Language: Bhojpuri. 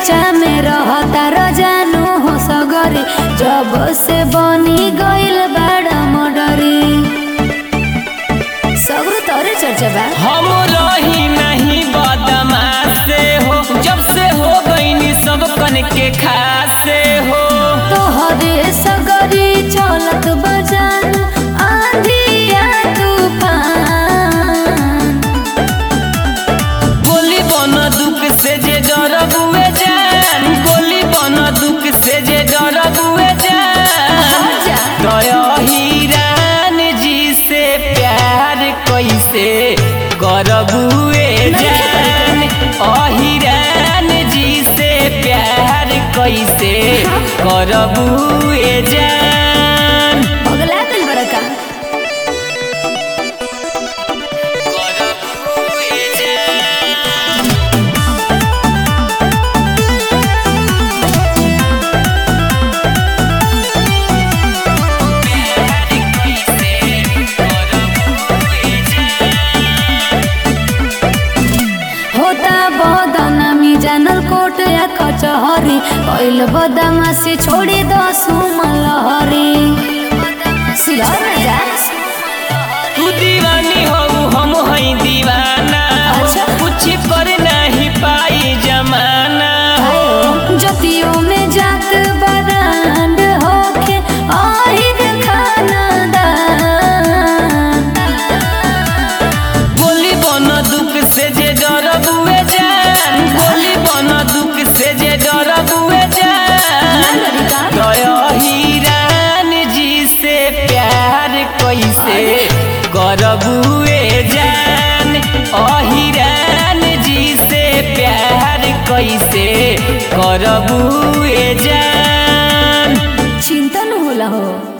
चर्चा में रहता रजानू हो सगरी, जब से बनी गइल बड़ा मडरी। सगरो तोरे चर्चा बा। हम रही नहीं बदमाश से हो, जब से हो गईनी सब कन के खास से हो। तोहरे सगरी चलत बजानू आंधिया तूफान। गोली बन दुख से जे डरबुए जान, गोली बन दुख से जे डरबुए जान। दया हिरान जी से प्यार कैसे करबुए जान, अहिरान जी से प्यार कैसे करबुए जान। पगला दिल बड़का करबुए जान। होता बदनामी जानल कोट या कचहरी, कैल बदमाशी छोड़ी दसू मलहरी। सुधर न जा। तू दीवानी हो हम हई दीवाना, अच्छा। कुछ कर नहीं पाई जमाना। जतियों में जात बरांड होके आहिर खानदान। गोली बन दुख से जे डरबुए जान, गोली बन दुख से जे डरबुए जान। दया हिरान जी से प्यार कैसे करबुए जान, अहिरान जी से प्यार कैसे करबुए जान। चिंता न होला हो।